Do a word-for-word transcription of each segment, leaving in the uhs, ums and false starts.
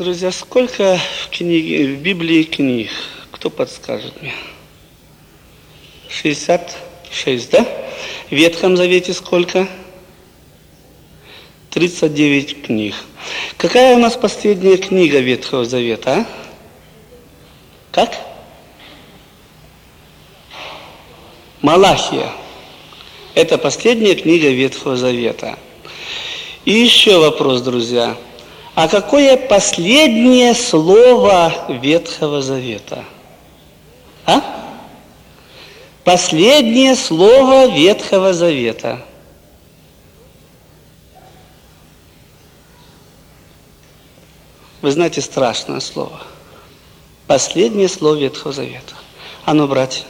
Друзья, сколько в, книге, в Библии книг? Кто подскажет мне? шестьдесят шесть, да? В Ветхом Завете сколько? тридцать девять книг. Какая у нас последняя книга Ветхого Завета, а? Как? Малахия. Это последняя книга Ветхого Завета. И еще вопрос, друзья. А какое последнее слово Ветхого Завета? А? Последнее слово Ветхого Завета. Вы знаете, страшное слово. Последнее слово Ветхого Завета. А ну, братья.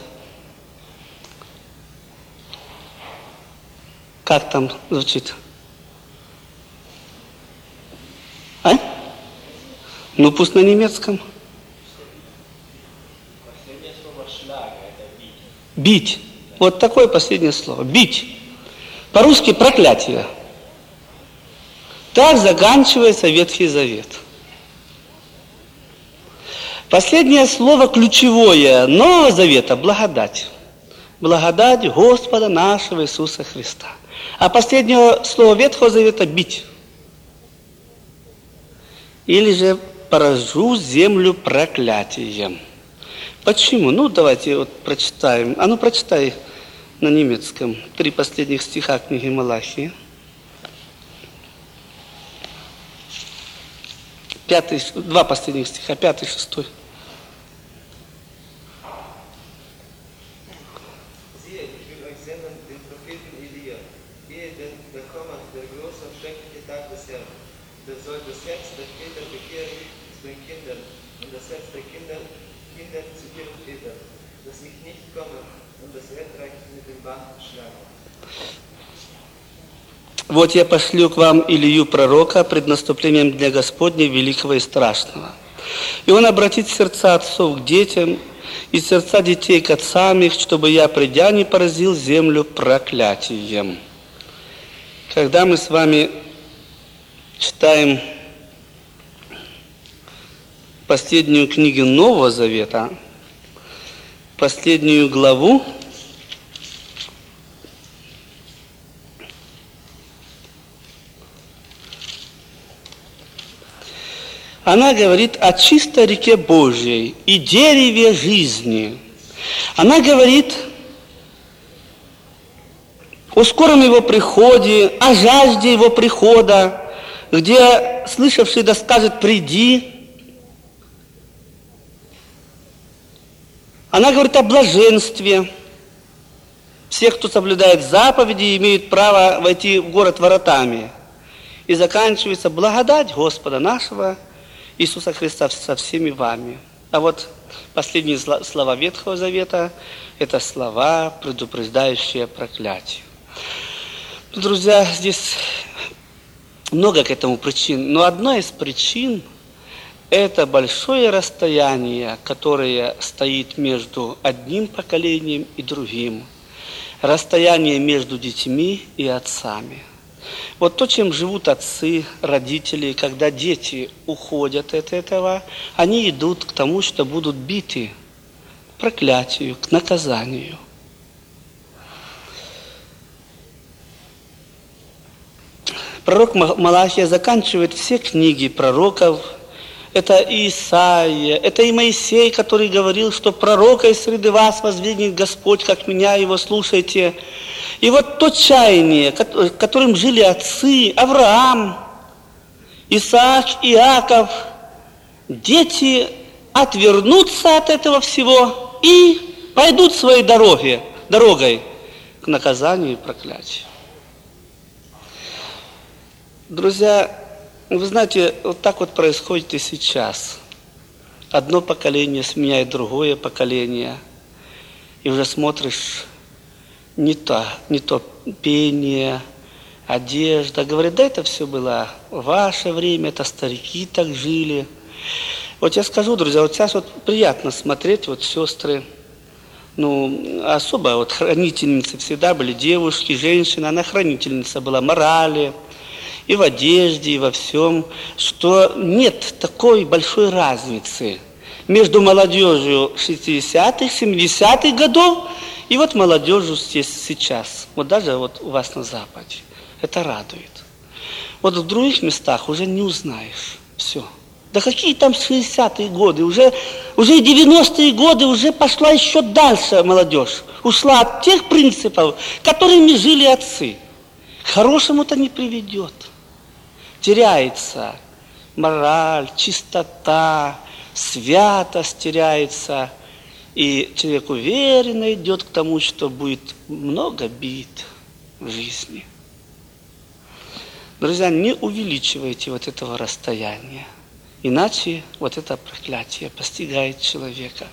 Как там звучит? А? Ну, пусть на немецком. Последнее слово «шлага» – это «бить». Бить. Вот такое последнее слово. Бить. По-русски проклятие. Так заканчивается Ветхий Завет. Последнее слово ключевое Нового Завета – благодать. Благодать Господа нашего Иисуса Христа. А последнее слово Ветхого Завета – бить. Или же поражу землю проклятием. Почему? Ну, давайте вот прочитаем. А ну, прочитай на немецком три последних стиха книги Малахии. Пятый, два последних стиха, пятый, шестой. Вот я пошлю к вам Илию пророка пред наступлением Дня Господня великого и страшного. И он обратит сердца отцов к детям, и сердца детей к отцам их, чтобы я, придя, не поразил землю проклятием. Когда мы с вами читаем последнюю книгу Нового Завета, последнюю главу, она говорит о чистой реке Божьей и дереве жизни. Она говорит о скором его приходе, о жажде его прихода, где слышавший да скажет «приди». Она говорит о блаженстве. Всех, кто соблюдает заповеди, имеют право войти в город воротами. И заканчивается благодать Господа нашего Иисуса Христа со всеми вами. А вот последние слова Ветхого Завета – это слова, предупреждающие проклятие. Друзья, здесь много к этому причин, но одна из причин – это большое расстояние, которое стоит между одним поколением и другим. Расстояние между детьми и отцами. Вот то, чем живут отцы, родители, когда дети уходят от этого, они идут к тому, что будут биты, к проклятию, к наказанию. Пророк Малахия заканчивает все книги пророков. Это и Исаия, это и Моисей, который говорил, что пророка из среды вас воздвигнет Господь, как меня, его слушайте. И вот то чаяние, которым жили отцы, Авраам, Исаак, Иаков, дети отвернутся от этого всего и пойдут своей дороге, дорогой к наказанию и проклятию. Друзья, вы знаете, вот так вот происходит и сейчас. Одно поколение сменяет другое поколение, и уже смотришь, не то, не то пение, одежда. Говорит, да это все было в ваше время, это старики так жили. Вот я скажу, друзья, вот сейчас вот приятно смотреть, вот сестры, ну, особо вот хранительницы всегда были девушки, женщины, она хранительница была морали. и в одежде, и во всем, что нет такой большой разницы между молодежью шестидесятых, семидесятых годов и вот молодежью здесь сейчас. Вот даже вот у вас на Западе. Это радует. Вот в других местах уже не узнаешь. Все. Да какие там шестидесятые годы? Уже, уже девяностые годы уже пошла еще дальше молодежь. Ушла от тех принципов, которыми жили отцы. К хорошему-то не приведет. Теряется мораль, чистота, святость теряется. И человек уверенно идет к тому, что будет много бед в жизни. Друзья, не увеличивайте вот этого расстояния. Иначе вот это проклятие постигает человека.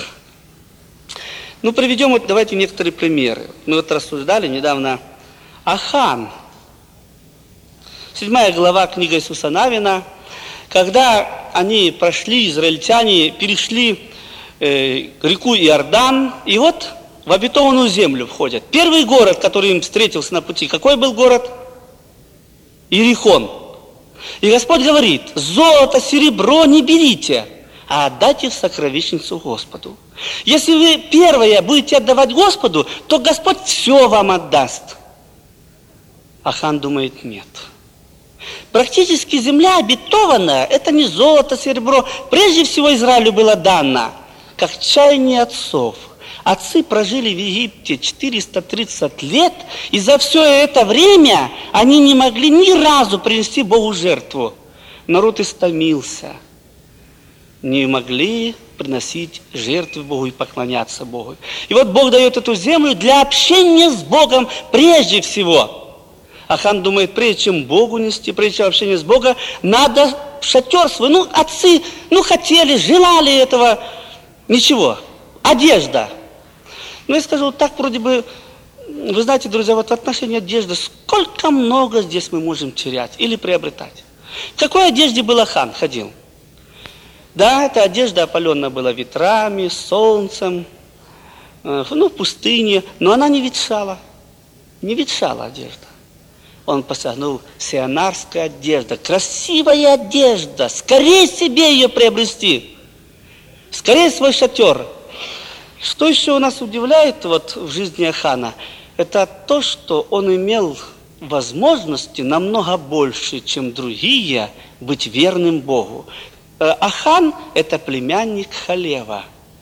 Ну, приведем вот давайте некоторые примеры. Мы вот рассуждали недавно Ахан. Седьмая глава книги Иисуса Навина. Когда они прошли, израильтяне перешли э, реку Иордан, и вот в обетованную землю входят. Первый город, который им встретился на пути, какой был город? Иерихон. И Господь говорит: золото, серебро не берите, а отдайте в сокровищницу Господу. Если вы первое будете отдавать Господу, то Господь все вам отдаст. Ахан думает: нет. Практически земля обетованная, это не золото, серебро. Прежде всего Израилю было дано, как чаяние отцов. Отцы прожили в Египте четыреста тридцать лет, и за все это время они не могли ни разу принести Богу жертву. Народ истомился. Не могли приносить жертвы Богу и поклоняться Богу. И вот Бог дает эту землю для общения с Богом прежде всего. Ахан думает, прежде чем Богу нести, прежде чем общение с Богом, надо шатер свой. Ну, отцы, ну, хотели, желали этого. Ничего. Одежда. Ну, я скажу, вот так вроде бы, вы знаете, друзья, вот в отношении одежды, сколько много здесь мы можем терять или приобретать. В какой одежде был Ахан, ходил? Да, эта одежда опаленная была ветрами, солнцем, э, ну, в пустыне, но она не ветшала. Не ветшала одежда. Он посягнул: сионарская одежда, красивая одежда, скорее себе ее приобрести, скорее свой шатер. Что еще у нас удивляет вот в жизни Ахана, это то, что он имел возможности намного больше, чем другие, быть верным Богу. Ахан – это племянник Халева.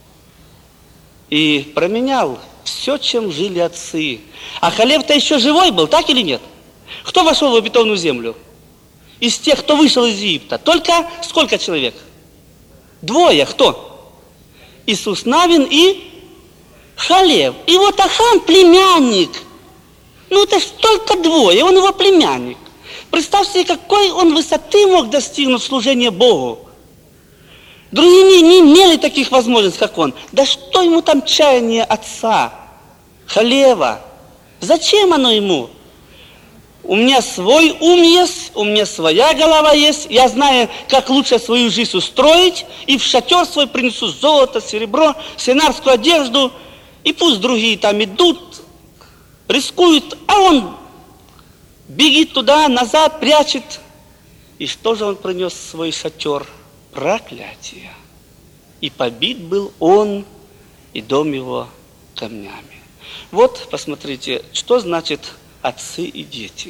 И променял все, чем жили отцы. А Халев-то еще живой был, так или нет? Кто вошел в обетованную землю? Из тех, кто вышел из Египта. Только сколько человек? Двое. Кто? Иисус Навин и Халев. И вот Ахан племянник. Ну это ж только двое, он его племянник. Представьте себе, какой он высоты мог достигнуть служения Богу. Другие не имели таких возможностей, как он. Да что ему там чаяние отца, Халева? Зачем оно ему? У меня свой ум есть, у меня своя голова есть. Я знаю, как лучше свою жизнь устроить. И в шатер свой принесу золото, серебро, сионарскую одежду. И пусть другие там идут, рискуют, а он бегит туда, назад, прячет. И что же он принес в свой шатер? Проклятие. И побит был он, и дом его камнями. Вот, посмотрите, что значит отцы и дети.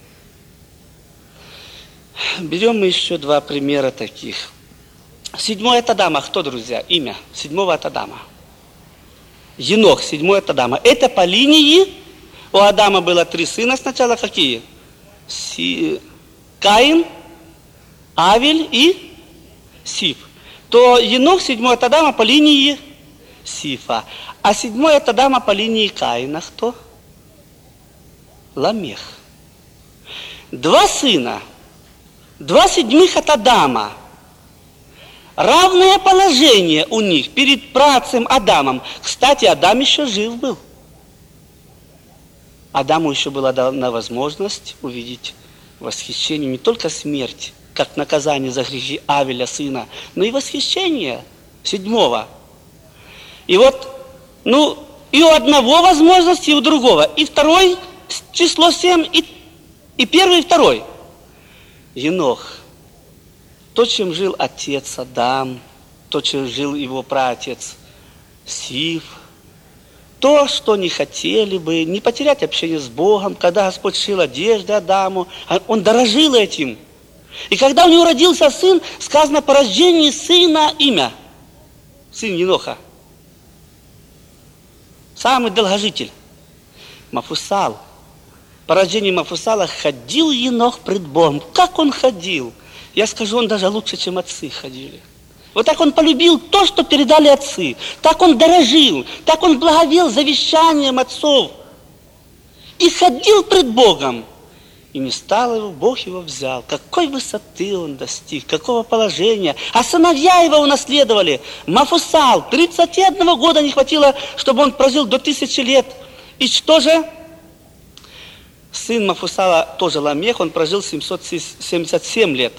Берем мы еще два примера таких. Седьмой от Адама. Кто, друзья? Имя седьмого от Адама. Енох, седьмой от Адама. Это по линии. У Адама было три сына сначала. Какие? Си... Каин, Авель и Сиф. То Енох, седьмой от Адама, по линии Сифа. А седьмой от Адама по линии Каина кто? Ламех. Два сына, два седьмых от Адама. Равное положение у них перед працем Адамом. Кстати, Адам еще жив был. Адаму еще была дана возможность увидеть восхищение, не только смерть, как наказание за грехи Авеля, сына, но и восхищение седьмого. И вот, ну, и у одного возможность, и у другого. И второй число семь, и, и первый, и второй. Енох. То, чем жил отец Адам, то, чем жил его праотец Сиф, то, что не хотели бы, не потерять общение с Богом, когда Господь шил одежды Адаму, он дорожил этим. И когда у него родился сын, сказано по рождении сына имя. Сын Еноха. Самый долгожитель. Мафусал. По рождению Мафусала ходил Енох пред Богом. Как он ходил? Я скажу, он даже лучше, чем отцы ходили. Вот так он полюбил то, что передали отцы. Так он дорожил, так он благовел завещанием отцов. И ходил пред Богом. И не стал его, Бог его взял. Какой высоты он достиг, какого положения. А сыновья его унаследовали. Мафусал, тридцати одного года не хватило, чтобы он прожил до тысячи лет. И что же? Сын Мафусала, тоже Ламех, он прожил семьсот семьдесят семь лет.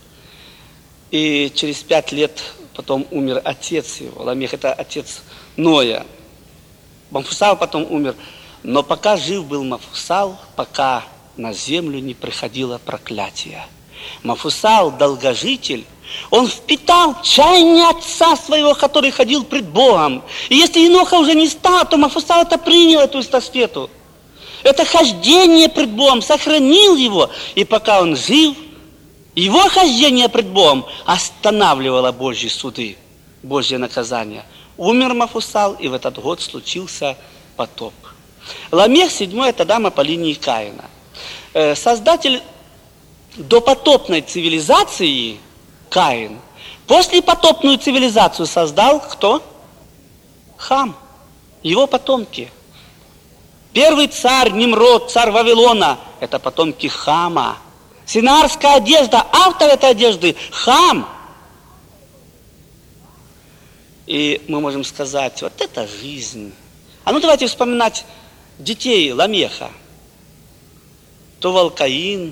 И через пять лет потом умер отец его. Ламех – это отец Ноя. Мафусал потом умер. Но пока жив был Мафусал, пока на землю не приходило проклятие. Мафусал, долгожитель, он впитал чаяние отца своего, который ходил пред Богом. И если Еноха уже не стал, то Мафусал это принял, эту эстафету. Это хождение пред Богом сохранил его. И пока он жив, его хождение пред Богом останавливало Божьи суды, Божье наказание. Умер Мафусал, и в этот год случился потоп. Ламех седьмой – это Адама по линии Каина. Создатель допотопной цивилизации Каин. Послепотопную цивилизацию создал кто? Хам, его потомки. Первый царь Нимрод, царь Вавилона – это потомки Хама. Синарская одежда, автор этой одежды – Хам. И мы можем сказать, вот это жизнь. А ну давайте вспоминать детей Ламеха. Тувал-Каин.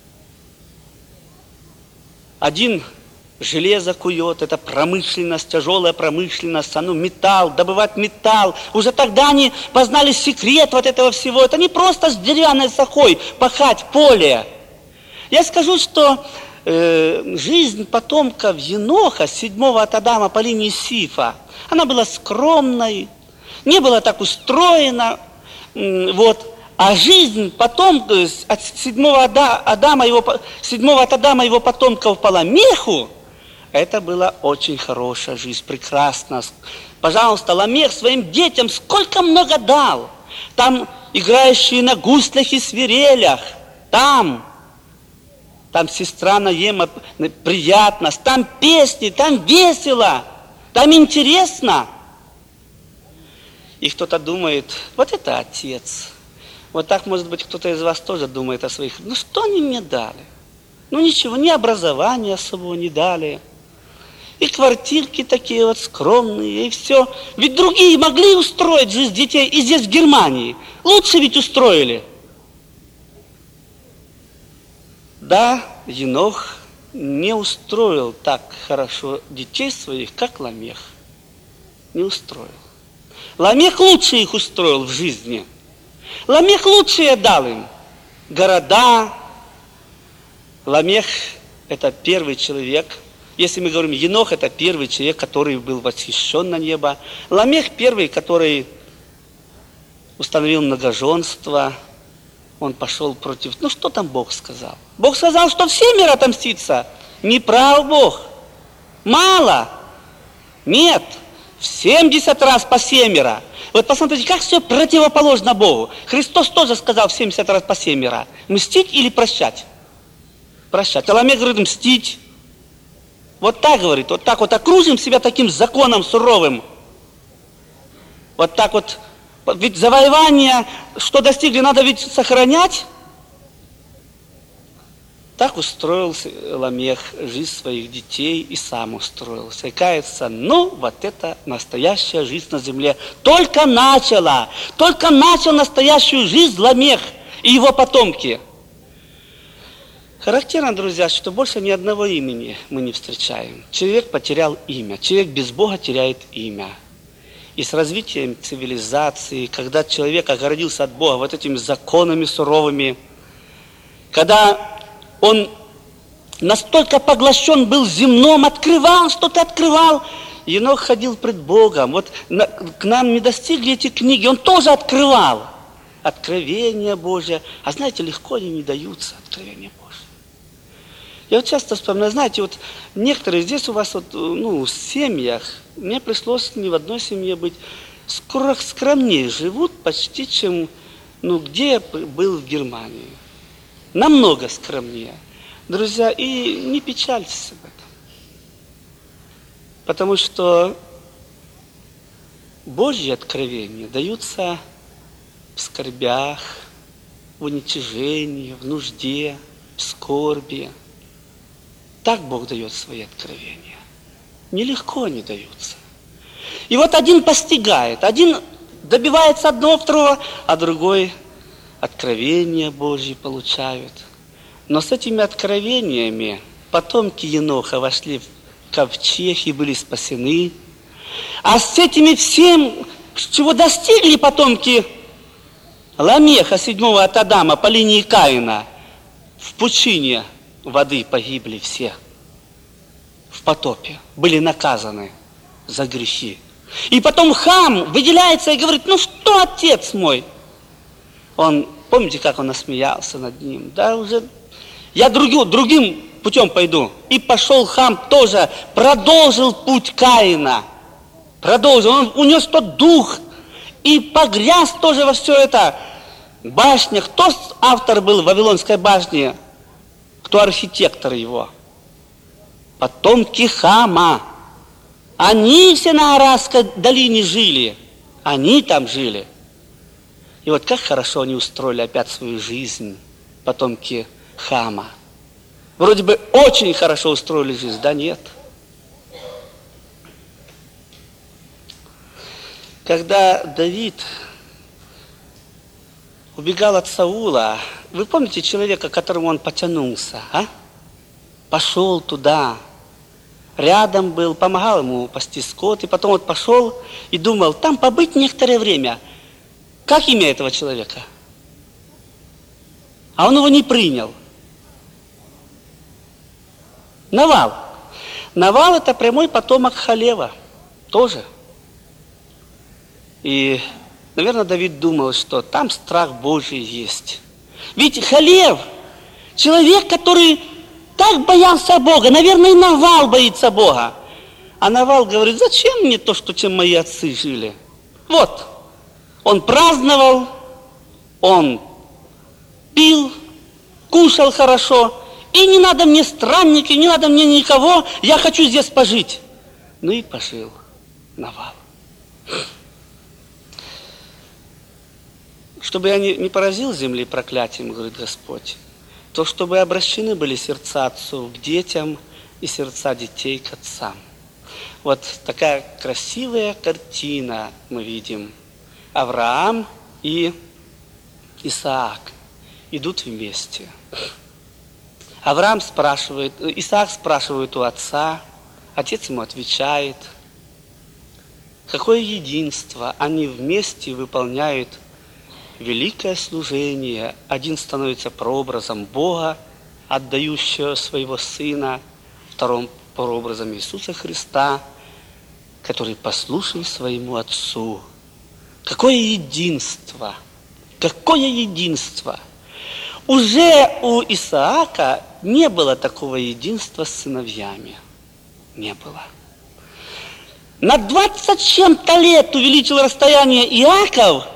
Один железо кует, это промышленность, тяжелая промышленность, а ну металл, добывать металл. Уже тогда они познали секрет вот этого всего. Это не просто с деревянной сахой пахать поле. Я скажу, что э, жизнь потомков Еноха, седьмого от Адама по линии Сифа, она была скромной, не была так устроена, э, вот. А жизнь потом, от седьмого Адама, его, седьмого от Адама его потомков по Ламеху, это была очень хорошая жизнь, прекрасная. Пожалуйста, Ламех своим детям сколько много дал. Там играющие на гуслях и свирелях, там, там сестра Наема, приятность, там песни, там весело, там интересно. И кто-то думает, вот это отец. Вот так, может быть, кто-то из вас тоже думает о своих. Ну, что они мне дали? Ну, ничего, ни образования особого не дали. И квартирки такие вот скромные, и все. Ведь другие могли устроить жизнь детей и здесь, в Германии. Лучше ведь устроили. Да, Енох не устроил так хорошо детей своих, как Ламех. Не устроил. Ламех лучше их устроил в жизни. Ламех лучшее дал им. Города. Ламех – это первый человек. Если мы говорим, Енох – это первый человек, который был восхищен на небо. Ламех – первый, который установил многоженство. Он пошел против... Ну, что там Бог сказал? Бог сказал, что все мир отомстится. Не прав Бог. Мало. Нет. В семьдесят раз по семеро. Вот посмотрите, как все противоположно Богу. Христос тоже сказал в семьдесят раз по семеро. Мстить или прощать? Прощать. А Ламех говорит, мстить. Вот так говорит. Вот так вот окружим себя таким законом суровым. Вот так вот. Ведь завоевание, что достигли, надо ведь сохранять. Так устроился Ламех жизнь своих детей и сам устроился. И кается, ну, вот это настоящая жизнь на земле. Только начала, только начал настоящую жизнь Ламех и его потомки. Характерно, друзья, что больше ни одного имени мы не встречаем. Человек потерял имя, человек без Бога теряет имя. И с развитием цивилизации, когда человек огородился от Бога вот этими законами суровыми, когда он настолько поглощен был земном, открывал, что-то открывал. Енох ходил пред Богом. Вот на, к нам не достигли эти книги, он тоже открывал. Откровение Божье. А знаете, легко они не даются, откровения Божье. Я вот часто вспоминаю, знаете, вот некоторые здесь у вас вот, ну, в семьях, мне пришлось ни в одной семье быть, скромнее живут почти, чем, ну, где я был в Германии. Намного скромнее. Друзья, и не печальтесь об этом. Потому что Божьи откровения даются в скорбях, в уничижении, в нужде, в скорби. Так Бог дает свои откровения. Нелегко они даются. И вот один постигает, один добивается одного, второго, а другой откровения Божьи получают. Но с этими откровениями потомки Еноха вошли в ковчег и были спасены. А с этими всем, чего достигли потомки Ламеха, седьмого от Адама, по линии Каина, в пучине воды погибли все. В потопе. Были наказаны за грехи. И потом Хам выделяется и говорит: ну что, отец мой? Он, помните, как он насмеялся над ним? Да, уже я другим, другим путем пойду. И пошел Хам тоже, продолжил путь Каина. Продолжил. Он унес тот дух и погряз тоже во все это. Башня. Кто автор был Вавилонской башни? Кто архитектор его? Потомки Хама. Они все на Арарской долине жили. Они там жили. И вот как хорошо они устроили опять свою жизнь, потомки Хама. Вроде бы очень хорошо устроили жизнь, да нет. Когда Давид убегал от Саула, вы помните человека, к которому он потянулся, а? Пошел туда, рядом был, помогал ему пасти скот, и потом вот пошел и думал, там побыть некоторое время. Как имя этого человека? А он его не принял. Навал. Навал — это прямой потомок Халева. Тоже. И, наверное, Давид думал, что там страх Божий есть. Ведь Халев, человек, который так боялся Бога, наверное, и Навал боится Бога. А Навал говорит: зачем мне то, что чем мои отцы жили? Вот, он праздновал, он пил, кушал хорошо, и не надо мне странники, не надо мне никого, я хочу здесь пожить. Ну и пожил Навал. Чтобы я не, не поразил земли проклятием, говорит Господь, то чтобы обращены были сердца отцов к детям и сердца детей к отцам. Вот такая красивая картина мы видим. Авраам и Исаак идут вместе. Авраам спрашивает, Исаак спрашивает у отца, отец ему отвечает. Какое единство, они вместе выполняют великое служение. Один становится прообразом Бога, отдающего своего Сына, вторым прообразом Иисуса Христа, который послушен своему Отцу. Какое единство! Какое единство! Уже у Исаака не было такого единства с сыновьями. Не было. На двадцать чем-то лет увеличил расстояние Иаков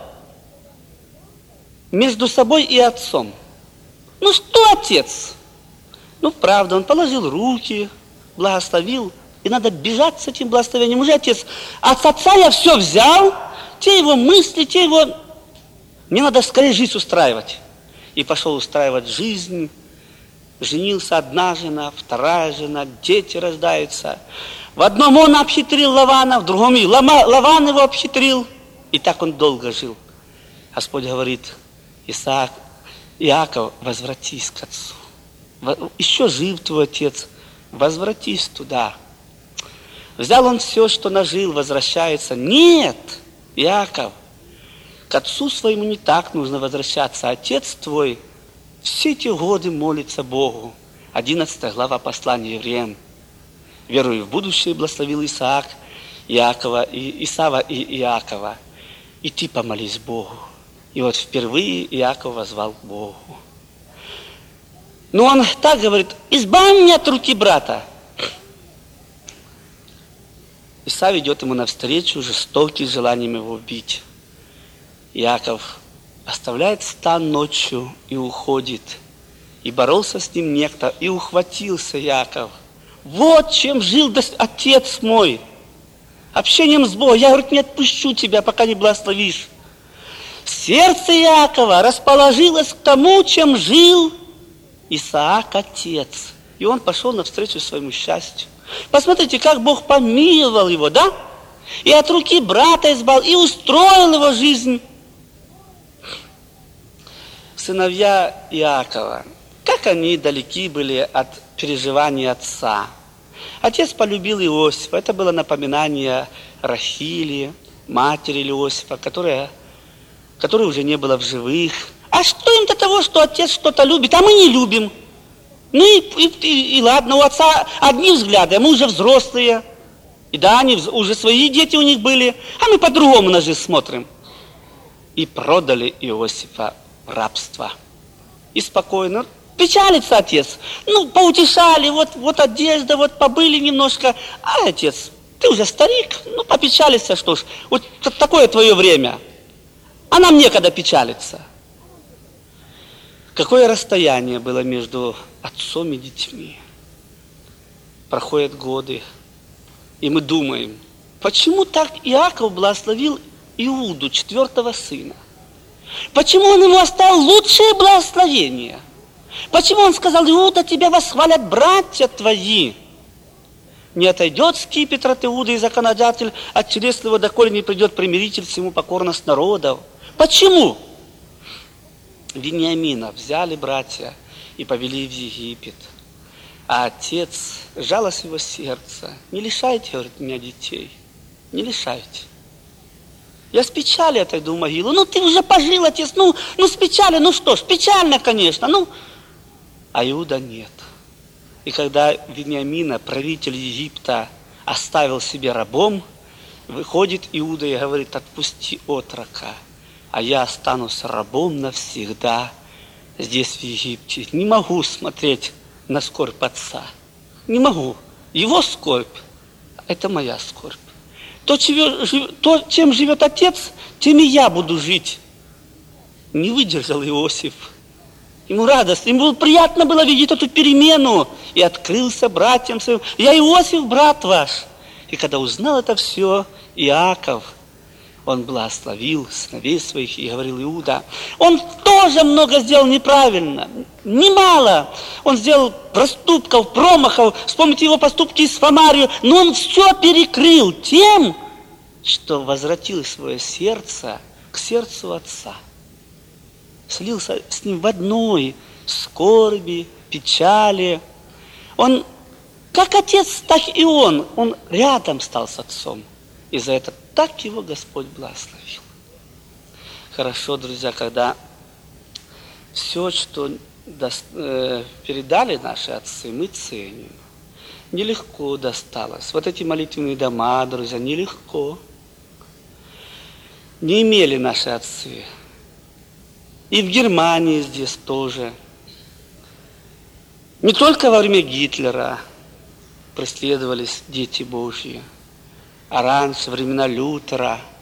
между собой и отцом. Ну что отец? Ну правда, он положил руки, благословил, и надо бежать с этим благословением. Уже отец, от отца я все взял, те его мысли, те его... Мне надо скорее жизнь устраивать. И пошел устраивать жизнь. Женился одна жена, вторая жена, дети рождаются. В одном он обхитрил Лавана, в другом и Лаван его обхитрил. И так он долго жил. Господь говорит: Исаак, Иаков, возвратись к отцу. Еще жив твой отец, возвратись туда. Взял он все, что нажил, возвращается. Нет, Иаков, к отцу своему не так нужно возвращаться. Отец твой все эти годы молится Богу. одиннадцатая глава послания евреям. Верую в будущее благословил Исаак, Иакова, и Исава и Иакова. И ты помолись Богу. И вот впервые Иаков воззвал к Богу. Но он так говорит: избавь меня от руки брата. Исав идет ему навстречу, жестокий, с желанием его убить. Иаков оставляет стан ночью и уходит. И боролся с ним некто, и ухватился Иаков. Вот чем жил отец мой. Общением с Богом. Я, говорит, не отпущу тебя, пока не благословишь. Сердце Иакова расположилось к тому, чем жил Исаак, отец. И он пошел навстречу своему счастью. Посмотрите, как Бог помиловал его, да? И от руки брата избавил, и устроил его жизнь. Сыновья Иакова, как они далеки были от переживаний отца. Отец полюбил Иосифа. Это было напоминание Рахили, матери Иосифа, которая, которой уже не было в живых. А что им до того, что отец что-то любит, а мы не любим? Ну и, и, и, и ладно, у отца одни взгляды, а мы уже взрослые. И да, они уже свои дети у них были, а мы по-другому на жизнь смотрим. И продали Иосифа в рабство. И спокойно. Печалится отец. Ну, поутешали, вот, вот одежда, вот побыли немножко. А отец, ты уже старик, ну, попечалиться, что ж. Вот такое твое время. А нам некогда печалиться. Какое расстояние было между отцом и детьми. Проходят годы, и мы думаем, почему так Иаков благословил Иуду, четвертого сына? Почему он ему оставил лучшее благословение? Почему он сказал: Иуда, тебя восхвалят братья твои? Не отойдет скипетр от Иуды и законодатель от челес его, доколе не придет примиритель всему покорность народов. Почему? Вениамина взяли братья и повели в Египет. А отец, жалость его сердца: не лишайте, говорит, меня детей, не лишайте. Я с печали отойду в могилу. Ну, ты уже пожил, отец, ну, ну с печали, ну что ж, печально, конечно, ну. А Иуда нет. И когда Вениамина, правитель Египта, оставил себе рабом, выходит Иуда и говорит: отпусти отрока, а я останусь рабом навсегда здесь, в Египте. Не могу смотреть на скорбь отца. Не могу. Его скорбь – это моя скорбь. То, чем живет отец, тем и я буду жить. Не выдержал Иосиф. Ему радостно, ему приятно было видеть эту перемену. И открылся братьям своим: я Иосиф, брат ваш. И когда узнал это все Иаков, он благословил сыновей своих и говорил: Иуда, он тоже много сделал неправильно, немало. Он сделал проступков, промахов, вспомните его поступки с Фомарию, но он все перекрыл тем, что возвратил свое сердце к сердцу отца. Слился с ним в одной скорби, печали. Он, как отец, так и он, он рядом стал с отцом. И за это так его Господь благословил. Хорошо, друзья, когда все, что до, э, передали наши отцы, мы ценим. Нелегко досталось. Вот эти молитвенные дома, друзья, нелегко. Не имели наши отцы. И в Германии здесь тоже. Не только во время Гитлера преследовались дети Божьи, а раньше, во времена Лютера,